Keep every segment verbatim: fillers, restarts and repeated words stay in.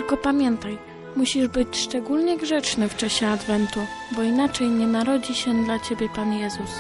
Tylko pamiętaj, musisz być szczególnie grzeczny w czasie Adwentu, bo inaczej nie narodzi się dla ciebie Pan Jezus.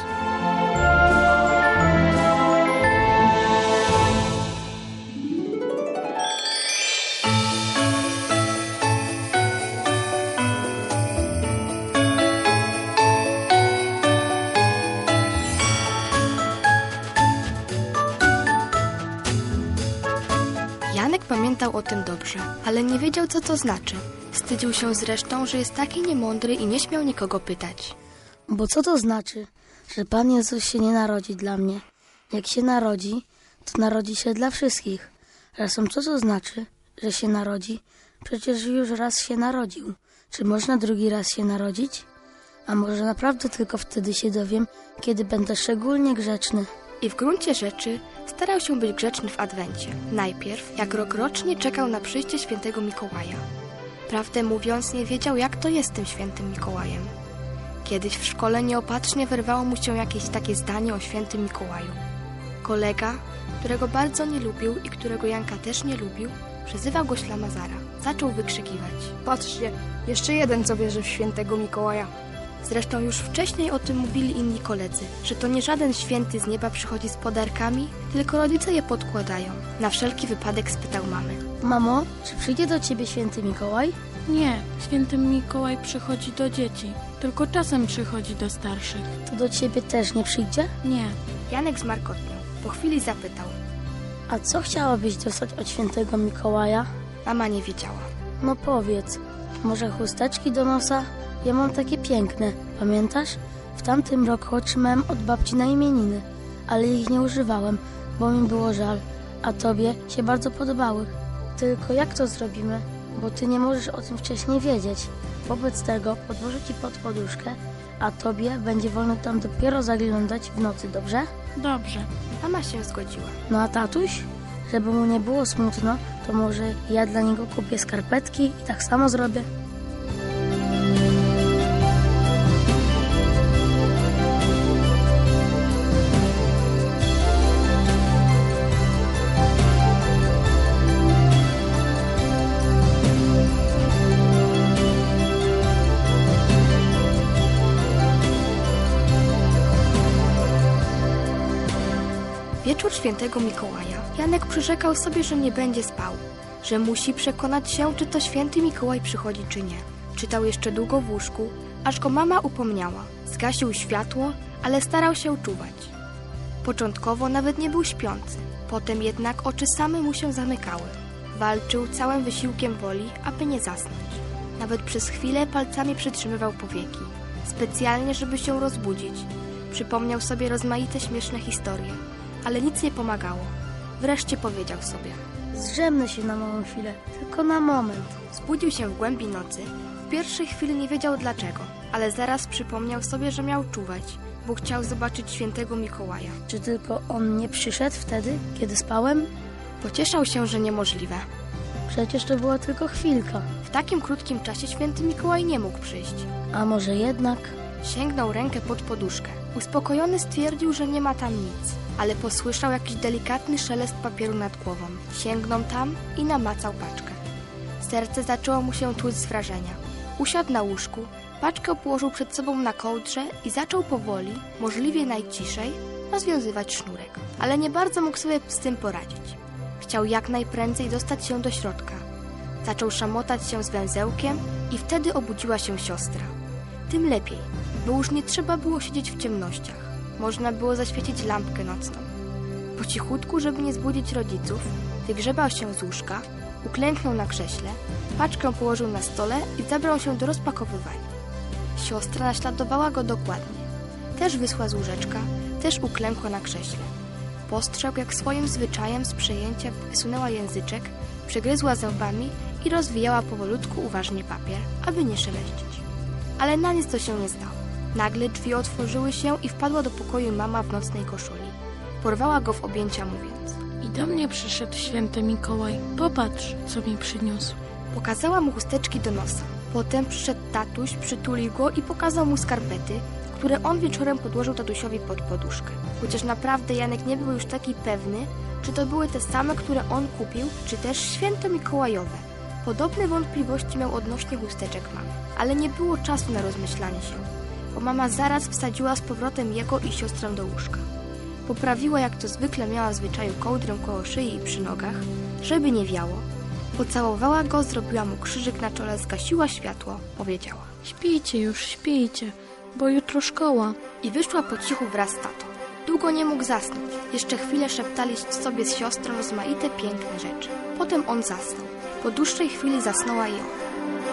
Janek pamiętał o tym dobrze, ale nie wiedział, co to znaczy. Wstydził się zresztą, że jest taki niemądry i nie śmiał nikogo pytać. Bo co to znaczy, że Pan Jezus się nie narodzi dla mnie? Jak się narodzi, to narodzi się dla wszystkich. Razem co to znaczy, że się narodzi? Przecież już raz się narodził. Czy można drugi raz się narodzić? A może naprawdę tylko wtedy się dowiem, kiedy będę szczególnie grzeczny? I w gruncie rzeczy starał się być grzeczny w Adwencie. Najpierw, jak rokrocznie czekał na przyjście świętego Mikołaja. Prawdę mówiąc, nie wiedział, jak to jest tym świętym Mikołajem. Kiedyś w szkole nieopatrznie wyrwało mu się jakieś takie zdanie o świętym Mikołaju. Kolega, którego bardzo nie lubił i którego Janka też nie lubił, przezywał go Ślamazara. Zaczął wykrzykiwać: Patrzcie, jeszcze jeden, co wierzy w świętego Mikołaja. Zresztą już wcześniej o tym mówili inni koledzy, że to nie żaden święty z nieba przychodzi z podarkami, tylko rodzice je podkładają. Na wszelki wypadek spytał mamy: Mamo, czy przyjdzie do ciebie święty Mikołaj? Nie, święty Mikołaj przychodzi do dzieci, tylko czasem przychodzi do starszych. To do ciebie też nie przyjdzie? Nie. Janek zmarkotniał. Po chwili zapytał: A co chciałabyś dostać od świętego Mikołaja? Mama nie wiedziała. No powiedz, może chusteczki do nosa? Ja mam takie piękne, pamiętasz? W tamtym roku otrzymałem od babci na imieniny, ale ich nie używałem, bo mi było żal, a tobie się bardzo podobały. Tylko jak to zrobimy? Bo ty nie możesz o tym wcześniej wiedzieć. Wobec tego podłożę ci pod poduszkę, a tobie będzie wolno tam dopiero zaglądać w nocy, dobrze? Dobrze. Mama się zgodziła. No a tatuś? Żeby mu nie było smutno, to może ja dla niego kupię skarpetki i tak samo zrobię. Wieczór świętego Mikołaja Janek przyrzekał sobie, że nie będzie spał, że musi przekonać się, czy to święty Mikołaj przychodzi, czy nie. Czytał jeszcze długo w łóżku, aż go mama upomniała. Zgasił światło, ale starał się czuwać. Początkowo nawet nie był śpiący, potem jednak oczy same mu się zamykały. Walczył całym wysiłkiem woli, aby nie zasnąć. Nawet przez chwilę palcami przytrzymywał powieki, specjalnie, żeby się rozbudzić. Przypomniał sobie rozmaite śmieszne historie, ale nic nie pomagało. Wreszcie powiedział sobie: Zdrzemnę się na małą chwilę, tylko na moment. Zbudził się w głębi nocy. W pierwszej chwili nie wiedział dlaczego, ale zaraz przypomniał sobie, że miał czuwać, bo chciał zobaczyć świętego Mikołaja. Czy tylko on nie przyszedł wtedy, kiedy spałem? Pocieszał się, że niemożliwe. Przecież to była tylko chwilka. W takim krótkim czasie święty Mikołaj nie mógł przyjść. A może jednak? Sięgnął rękę pod poduszkę. Uspokojony stwierdził, że nie ma tam nic, ale posłyszał jakiś delikatny szelest papieru nad głową. Sięgnął tam i namacał paczkę. Serce zaczęło mu się tłuc z wrażenia. Usiadł na łóżku, paczkę położył przed sobą na kołdrze i zaczął powoli, możliwie najciszej, rozwiązywać sznurek. Ale nie bardzo mógł sobie z tym poradzić. Chciał jak najprędzej dostać się do środka. Zaczął szamotać się z węzełkiem i wtedy obudziła się siostra. Tym lepiej, bo już nie trzeba było siedzieć w ciemnościach. Można było zaświecić lampkę nocną. Po cichutku, żeby nie zbudzić rodziców, wygrzebał się z łóżka, uklęknął na krześle, paczkę położył na stole i zabrał się do rozpakowywania. Siostra naśladowała go dokładnie. Też wyschła z łóżeczka, też uklękła na krześle. Postrzegł, jak swoim zwyczajem z przejęcia wysunęła języczek, przegryzła zębami i rozwijała powolutku uważnie papier, aby nie szeleścić. Ale na nic to się nie stało. Nagle drzwi otworzyły się i wpadła do pokoju mama w nocnej koszuli. Porwała go w objęcia, mówiąc: I do mnie przyszedł święty Mikołaj. Popatrz, co mi przyniósł. Pokazała mu chusteczki do nosa. Potem przyszedł tatuś, przytulił go i pokazał mu skarpety, które on wieczorem podłożył tatusiowi pod poduszkę. Chociaż naprawdę Janek nie był już taki pewny, czy to były te same, które on kupił, czy też święto mikołajowe. Podobne wątpliwości miał odnośnie chusteczek mamy, ale nie było czasu na rozmyślanie się, bo mama zaraz wsadziła z powrotem jego i siostrę do łóżka. Poprawiła, jak to zwykle miała w zwyczaju, kołdrę koło szyi i przy nogach, żeby nie wiało. Pocałowała go, zrobiła mu krzyżyk na czole, zgasiła światło, powiedziała Śpijcie już, śpijcie, bo jutro szkoła. i wyszła po cichu wraz z tatą. Długo nie mógł zasnąć. Jeszcze chwilę szeptali sobie z siostrą rozmaite piękne rzeczy. Potem on zasnął. Po dłuższej chwili zasnęła i ona.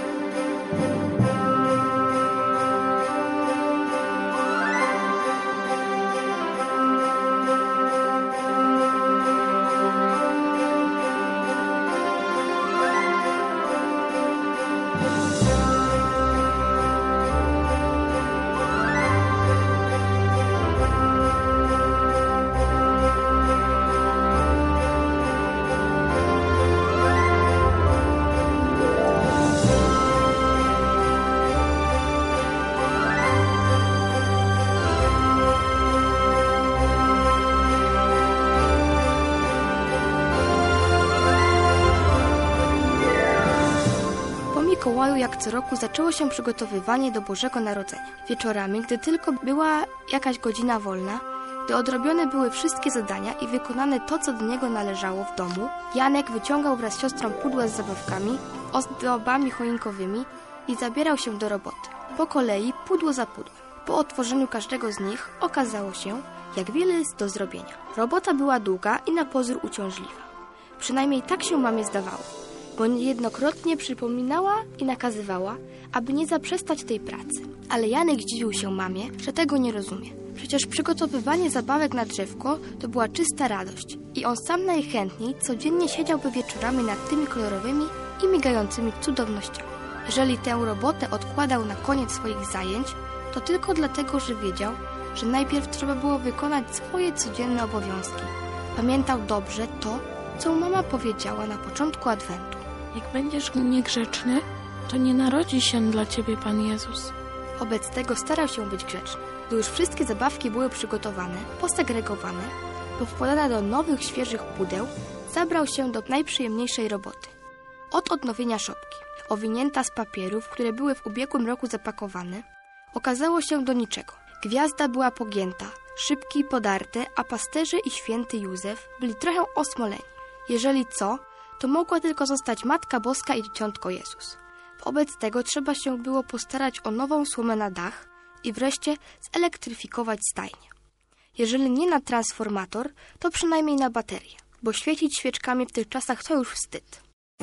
Mikołaju, jak co roku, zaczęło się przygotowywanie do Bożego Narodzenia. Wieczorami, gdy tylko była jakaś godzina wolna, gdy odrobione były wszystkie zadania i wykonane to, co do niego należało w domu, Janek wyciągał wraz z siostrą pudła z zabawkami, ozdobami choinkowymi i zabierał się do roboty. Po kolei, pudło za pudłem. Po otworzeniu każdego z nich okazało się, jak wiele jest do zrobienia. Robota była długa i na pozór uciążliwa. Przynajmniej tak się mamie zdawało, bo niejednokrotnie przypominała i nakazywała, aby nie zaprzestać tej pracy. Ale Janek zdziwił się mamie, że tego nie rozumie. Przecież przygotowywanie zabawek na drzewko to była czysta radość i on sam najchętniej codziennie siedziałby wieczorami nad tymi kolorowymi i migającymi cudownościami. Jeżeli tę robotę odkładał na koniec swoich zajęć, to tylko dlatego, że wiedział, że najpierw trzeba było wykonać swoje codzienne obowiązki. Pamiętał dobrze to, co mama powiedziała na początku Adwentu. Jak będziesz niegrzeczny, to nie narodzi się dla ciebie Pan Jezus. Wobec tego starał się być grzeczny. Gdy już wszystkie zabawki były przygotowane, posegregowane, powkładane do nowych, świeżych pudeł, zabrał się do najprzyjemniejszej roboty. Od odnowienia szopki, owinięta z papierów, które były w ubiegłym roku zapakowane, okazało się do niczego. Gwiazda była pogięta, szybki podarte, a pasterze i święty Józef byli trochę osmoleni. Jeżeli co, to mogła tylko zostać Matka Boska i Dzieciątko Jezus. Wobec tego trzeba się było postarać o nową słomę na dach i wreszcie zelektryfikować stajnię. Jeżeli nie na transformator, to przynajmniej na baterię, bo świecić świeczkami w tych czasach to już wstyd.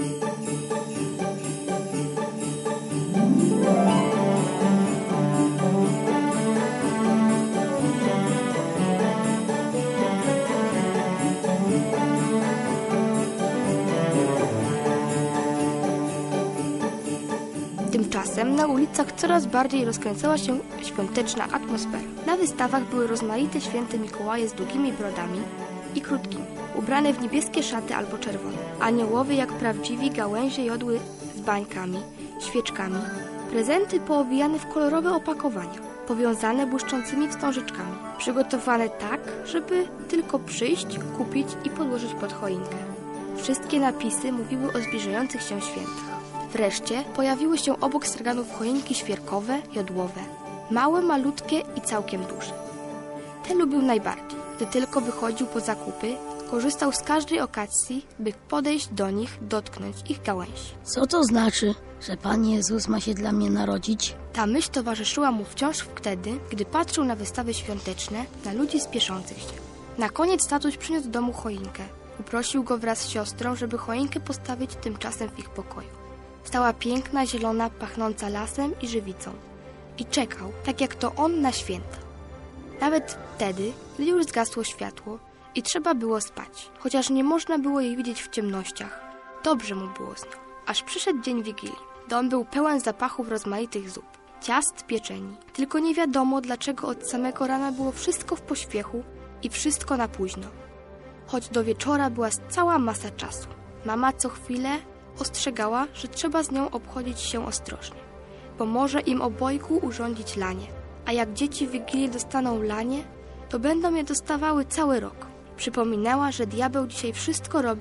Tymczasem na ulicach coraz bardziej rozkręcała się świąteczna atmosfera. Na wystawach były rozmaite święte Mikołaje z długimi brodami i krótkimi, ubrane w niebieskie szaty albo czerwone. Aniołowie jak prawdziwi gałęzie jodły z bańkami, świeczkami, prezenty poowijane w kolorowe opakowania, powiązane błyszczącymi wstążeczkami, przygotowane tak, żeby tylko przyjść, kupić i podłożyć pod choinkę. Wszystkie napisy mówiły o zbliżających się świętach. Wreszcie pojawiły się obok straganów choinki świerkowe, jodłowe, małe, malutkie i całkiem duże. Te lubił najbardziej. Gdy tylko wychodził po zakupy, korzystał z każdej okazji, by podejść do nich, dotknąć ich gałęzi. Co to znaczy, że Pan Jezus ma się dla mnie narodzić? Ta myśl towarzyszyła mu wciąż wtedy, gdy patrzył na wystawy świąteczne, na ludzi spieszących się. Na koniec tatuś przyniósł do domu choinkę. Uprosił go wraz z siostrą, żeby choinkę postawić tymczasem w ich pokoju. Stała piękna, zielona, pachnąca lasem i żywicą. I czekał, tak jak to on, na święta. Nawet wtedy, gdy już zgasło światło i trzeba było spać. Chociaż nie można było jej widzieć w ciemnościach, dobrze mu było z nią. Aż przyszedł dzień Wigilii. Dom był pełen zapachów rozmaitych zup, ciast, pieczeni. Tylko nie wiadomo, dlaczego od samego rana było wszystko w pośpiechu i wszystko na późno. Choć do wieczora była cała masa czasu. Mama co chwilę ostrzegała, że trzeba z nią obchodzić się ostrożnie, bo może im obojgu urządzić lanie, a jak dzieci w Wigilię dostaną lanie, to będą je dostawały cały rok. Przypominała, że diabeł dzisiaj wszystko robi,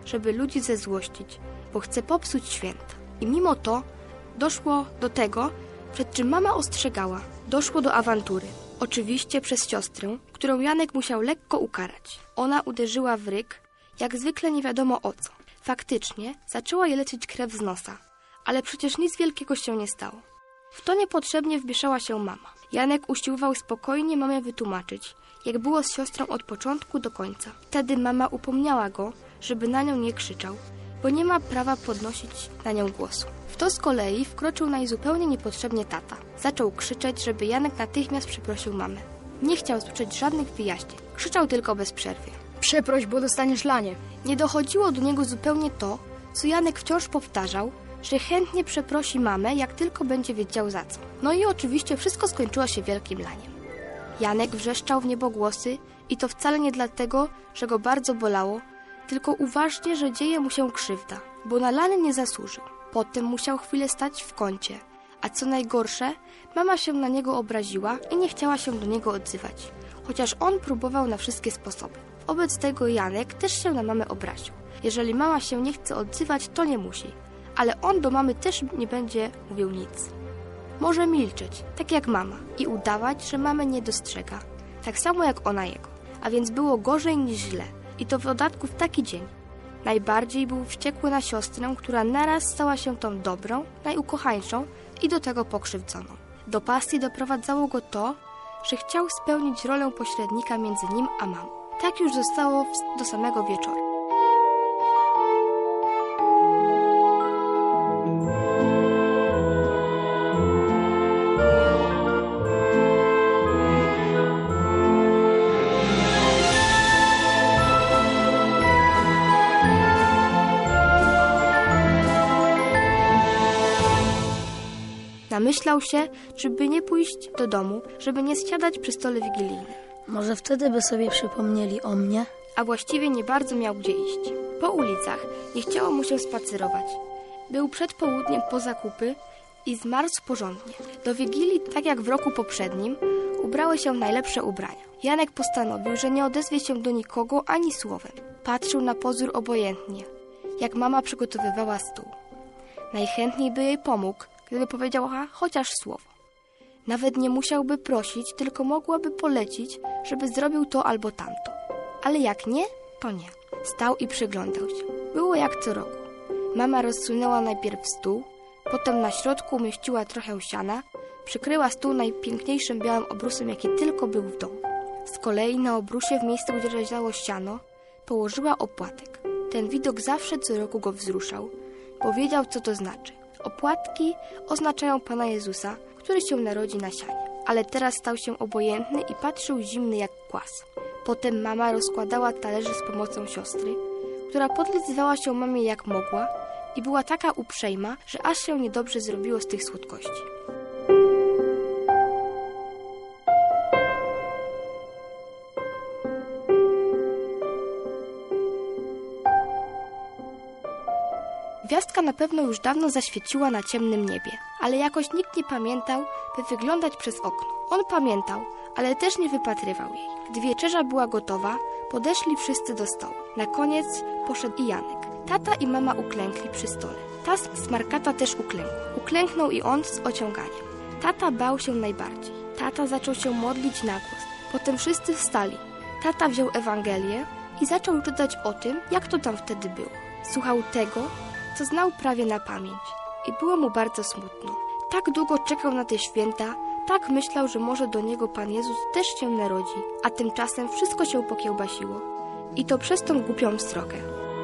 żeby ludzi zezłościć, bo chce popsuć święta. I mimo to doszło do tego, przed czym mama ostrzegała. Doszło do awantury. Oczywiście przez siostrę, którą Janek musiał lekko ukarać. Ona uderzyła w ryk, jak zwykle nie wiadomo o co. Faktycznie zaczęła jej lecieć krew z nosa, ale przecież nic wielkiego się nie stało. W to niepotrzebnie wmieszała się mama. Janek usiłował spokojnie mamie wytłumaczyć, jak było z siostrą od początku do końca. Wtedy mama upomniała go, żeby na nią nie krzyczał, bo nie ma prawa podnosić na nią głosu. W to z kolei wkroczył najzupełnie niepotrzebnie tata. Zaczął krzyczeć, żeby Janek natychmiast przeprosił mamę. Nie chciał słyszeć żadnych wyjaśnień. Krzyczał tylko bez przerwy. Przeproś, bo dostaniesz lanie. Nie dochodziło do niego zupełnie to, co Janek wciąż powtarzał, że chętnie przeprosi mamę, jak tylko będzie wiedział za co. No i oczywiście wszystko skończyło się wielkim laniem. Janek wrzeszczał w niebogłosy i to wcale nie dlatego, że go bardzo bolało, tylko uważnie, że dzieje mu się krzywda, bo na lanie nie zasłużył. Potem musiał chwilę stać w kącie, a co najgorsze, mama się na niego obraziła i nie chciała się do niego odzywać, chociaż on próbował na wszystkie sposoby. Wobec tego Janek też się na mamę obraził. Jeżeli mama się nie chce odzywać, to nie musi, ale on do mamy też nie będzie mówił nic. Może milczeć, tak jak mama, i udawać, że mamę nie dostrzega, tak samo jak ona jego. A więc było gorzej niż źle, i to w dodatku w taki dzień. Najbardziej był wściekły na siostrę, która naraz stała się tą dobrą, najukochańszą i do tego pokrzywdzoną. Do pasji doprowadzało go to, że chciał spełnić rolę pośrednika między nim a mamą. Tak już zostało do samego wieczoru. Namyślał się, żeby nie pójść do domu, żeby nie zsiadać przy stole wigilijnym. Może wtedy by sobie przypomnieli o mnie? A właściwie nie bardzo miał gdzie iść. Po ulicach nie chciało mu się spacerować. Był przed południem po zakupy i zmarzł porządnie. Do Wigilii, tak jak w roku poprzednim, ubrały się najlepsze ubrania. Janek postanowił, że nie odezwie się do nikogo ani słowem. Patrzył na pozór obojętnie, jak mama przygotowywała stół. Najchętniej by jej pomógł, gdyby powiedziała chociaż słowo. Nawet nie musiałby prosić, tylko mogłaby polecić, żeby zrobił to albo tamto. Ale jak nie, to nie. Stał i przyglądał się. Było jak co roku. Mama rozsunęła najpierw stół, potem na środku umieściła trochę siana, przykryła stół najpiękniejszym białym obrusem, jaki tylko był w domu. Z kolei na obrusie, w miejscu, gdzie leżało siano, położyła opłatek. Ten widok zawsze co roku go wzruszał, bo wiedział, co to znaczy. Opłatki oznaczają Pana Jezusa, który się narodzi na sianie. Ale teraz stał się obojętny i patrzył zimny jak kłas. Potem mama rozkładała talerze z pomocą siostry, która podlizywała się mamie jak mogła i była taka uprzejma, że aż się niedobrze zrobiło z tych słodkości. Gwiazdka na pewno już dawno zaświeciła na ciemnym niebie, ale jakoś nikt nie pamiętał, by wyglądać przez okno. On pamiętał, ale też nie wypatrywał jej. Gdy wieczerza była gotowa, podeszli wszyscy do stołu. Na koniec poszedł i Janek. Tata i mama uklękli przy stole. Tas smarkata też uklękł. Uklęknął i on z ociąganiem. Tata bał się najbardziej. Tata zaczął się modlić na głos. Potem wszyscy wstali. Tata wziął Ewangelię i zaczął czytać o tym, jak to tam wtedy było. Słuchał tego, co znał prawie na pamięć i było mu bardzo smutno. Tak długo czekał na te święta, tak myślał, że może do niego Pan Jezus też się narodzi, a tymczasem wszystko się pokiełbasiło i to przez tą głupią srokę.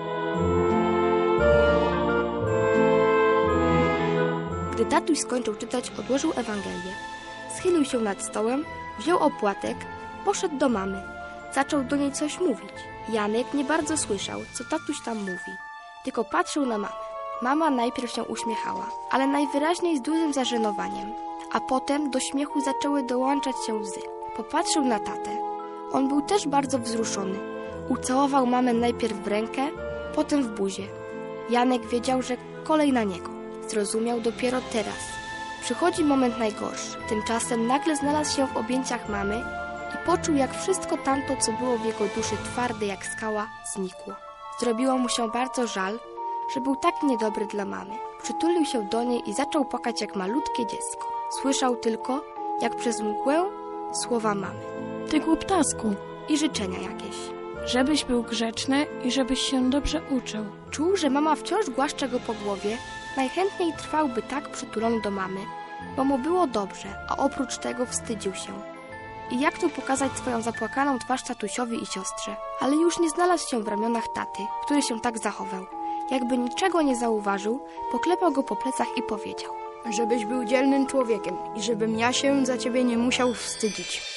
Gdy tatuś skończył czytać, odłożył Ewangelię, schylił się nad stołem, wziął opłatek, poszedł do mamy, zaczął do niej coś mówić. Janek nie bardzo słyszał, co tatuś tam mówi, tylko patrzył na mamę. Mama najpierw się uśmiechała, ale najwyraźniej z dużym zażenowaniem, a potem do śmiechu zaczęły dołączać się łzy. Popatrzył na tatę. On był też bardzo wzruszony. Ucałował mamę najpierw w rękę, potem w buzię. Janek wiedział, że kolej na niego. Zrozumiał dopiero teraz. Przychodzi moment najgorszy. Tymczasem nagle znalazł się w objęciach mamy i poczuł, jak wszystko tamto, co było w jego duszy twarde jak skała, znikło. Zrobiło mu się bardzo żal, że był taki niedobry dla mamy. Przytulił się do niej i zaczął płakać jak malutkie dziecko. Słyszał tylko, jak przez mgłę, słowa mamy. Ty głuptasku, I życzenia jakieś. żebyś był grzeczny i żebyś się dobrze uczył. Czuł, że mama wciąż głaszcze go po głowie. Najchętniej trwałby tak przytulony do mamy, bo mu było dobrze, a oprócz tego wstydził się. I jak tu pokazać swoją zapłakaną twarz tatusiowi i siostrze? Ale już nie znalazł się w ramionach taty, który się tak zachował. Jakby niczego nie zauważył, poklepał go po plecach i powiedział: Żebyś był dzielnym człowiekiem i żebym ja się za ciebie nie musiał wstydzić.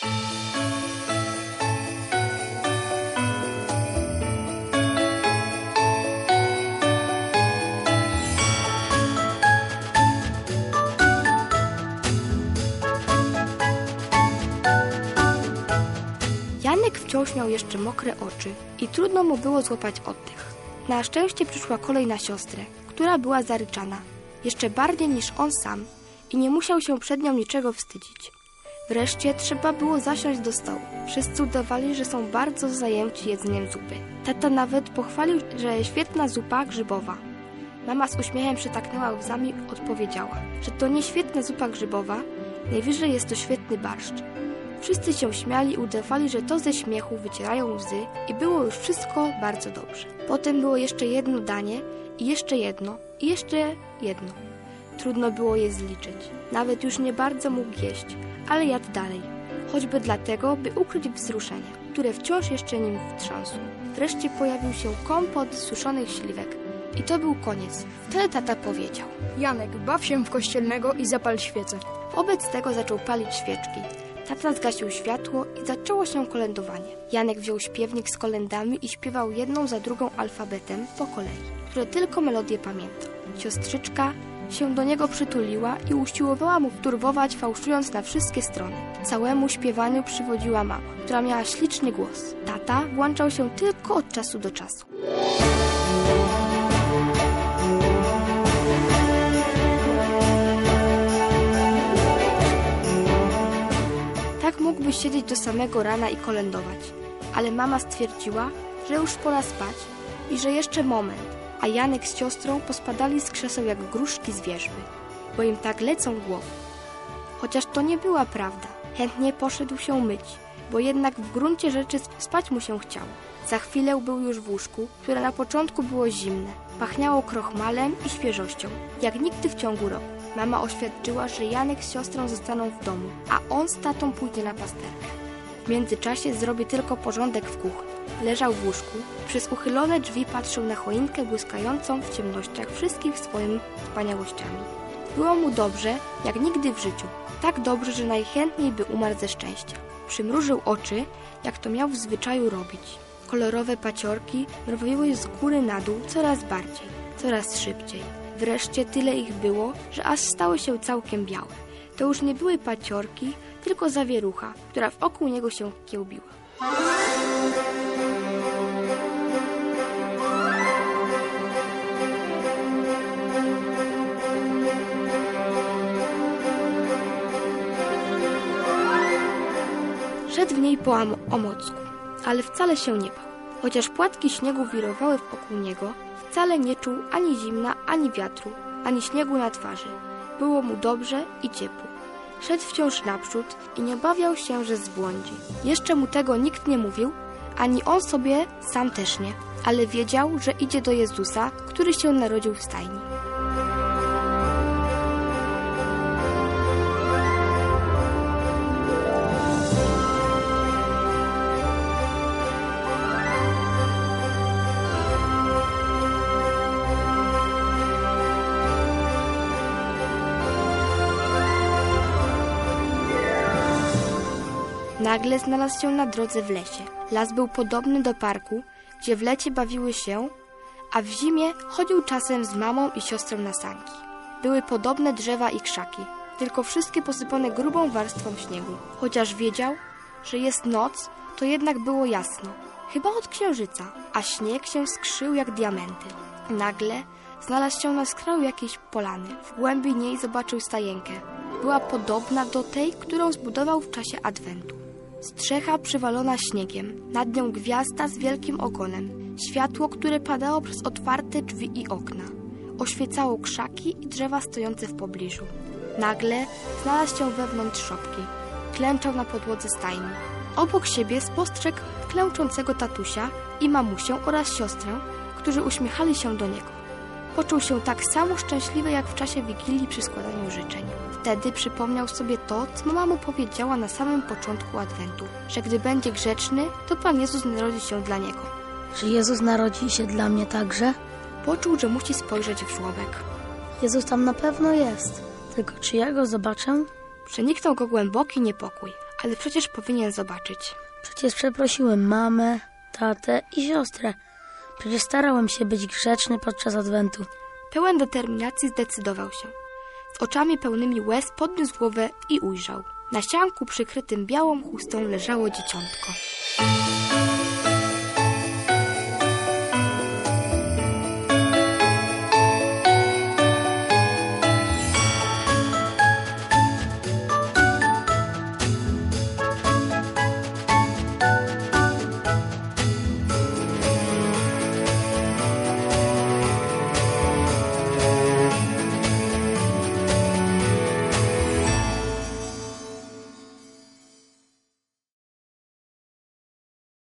Janek wciąż miał jeszcze mokre oczy i trudno mu było złapać oddech. Na szczęście przyszła kolej na siostrę, która była zaryczana, jeszcze bardziej niż on sam i nie musiał się przed nią niczego wstydzić. Wreszcie trzeba było zasiąść do stołu. Wszyscy udawali, że są bardzo zajęci jedzeniem zupy. Tata nawet pochwalił, że świetna zupa grzybowa. Mama z uśmiechem przytaknęła łzami, odpowiedziała, że to nie świetna zupa grzybowa, najwyżej jest to świetny barszcz. Wszyscy się śmiali i udawali, że to ze śmiechu wycierają łzy i było już wszystko bardzo dobrze. Potem było jeszcze jedno danie i jeszcze jedno i jeszcze jedno. Trudno było je zliczyć. Nawet już nie bardzo mógł jeść, ale jadł dalej. Choćby dlatego, by ukryć wzruszenie, które wciąż jeszcze nim wstrząsło. Wreszcie pojawił się kompot z suszonych śliwek. I to był koniec. Wtedy tata powiedział: Janek, baw się w kościelnego i zapal świecę. Wobec tego zaczął palić świeczki. Tata zgasił światło i zaczęło się kolędowanie. Janek wziął śpiewnik z kolędami i śpiewał jedną za drugą alfabetem po kolei, które tylko melodię pamiętał. Siostrzyczka się do niego przytuliła i usiłowała mu wturbować, fałszując na wszystkie strony. Całemu śpiewaniu przywodziła mama, która miała śliczny głos. Tata włączał się tylko od czasu do czasu. Tak mógłby siedzieć do samego rana i kolędować, ale mama stwierdziła, że już pora spać i że jeszcze moment, a Janek z siostrą pospadali z krzeseł jak gruszki z wierzby, bo im tak lecą głowy. Chociaż to nie była prawda, chętnie poszedł się myć, bo jednak w gruncie rzeczy spać mu się chciało. Za chwilę był już w łóżku, które na początku było zimne, pachniało krochmalem i świeżością, jak nigdy w ciągu roku. Mama oświadczyła, że Janek z siostrą zostaną w domu, a on z tatą pójdzie na pasterkę. W międzyczasie zrobi tylko porządek w kuchni. Leżał w łóżku, przez uchylone drzwi patrzył na choinkę błyskającą w ciemnościach wszystkich swoimi wspaniałościami. Było mu dobrze, jak nigdy w życiu. Tak dobrze, że najchętniej by umarł ze szczęścia. Przymrużył oczy, jak to miał w zwyczaju robić. Kolorowe paciorki mrowiły z góry na dół coraz bardziej, coraz szybciej. Wreszcie tyle ich było, że aż stały się całkiem białe. To już nie były paciorki, tylko zawierucha, która wokół niego się kiełbiła. Szedł w niej po omocku, ale wcale się nie bał. Chociaż płatki śniegu wirowały wokół niego, wcale nie czuł ani zimna, ani wiatru, ani śniegu na twarzy. Było mu dobrze i ciepło. Szedł wciąż naprzód i nie obawiał się, że zbłądzi. Jeszcze mu tego nikt nie mówił, ani on sobie sam też nie, ale wiedział, że idzie do Jezusa, który się narodził w stajni. Nagle znalazł się na drodze w lesie. Las był podobny do parku, gdzie w lecie bawiły się, a w zimie chodził czasem z mamą i siostrą na sanki. Były podobne drzewa i krzaki, tylko wszystkie posypane grubą warstwą śniegu. Chociaż wiedział, że jest noc, to jednak było jasno, chyba od księżyca, a śnieg się skrzył jak diamenty. Nagle znalazł się na skraju jakiejś polany. W głębi niej zobaczył stajenkę. Była podobna do tej, którą zbudował w czasie Adwentu. Strzecha przywalona śniegiem, nad nią gwiazda z wielkim ogonem. Światło, które padało przez otwarte drzwi i okna, oświecało krzaki i drzewa stojące w pobliżu. Nagle znalazł się wewnątrz szopki. Klęczał na podłodze stajni. Obok siebie spostrzegł klęczącego tatusia i mamusię oraz siostrę, którzy uśmiechali się do niego. Poczuł się tak samo szczęśliwy jak w czasie Wigilii przy składaniu życzeń. Wtedy przypomniał sobie to, co mama mu powiedziała na samym początku Adwentu, że gdy będzie grzeczny, to Pan Jezus narodzi się dla niego. Czy Jezus narodzi się dla mnie także? Poczuł, że musi spojrzeć w żłobek. Jezus tam na pewno jest. Tylko czy ja go zobaczę? Przeniknął go głęboki niepokój, ale przecież powinien zobaczyć. Przecież przeprosiłem mamę, tatę i siostrę. Przecież starałem się być grzeczny podczas Adwentu. Pełen determinacji zdecydował się. Z oczami pełnymi łez podniósł głowę i ujrzał. Na ścianku przykrytym białą chustą leżało dzieciątko.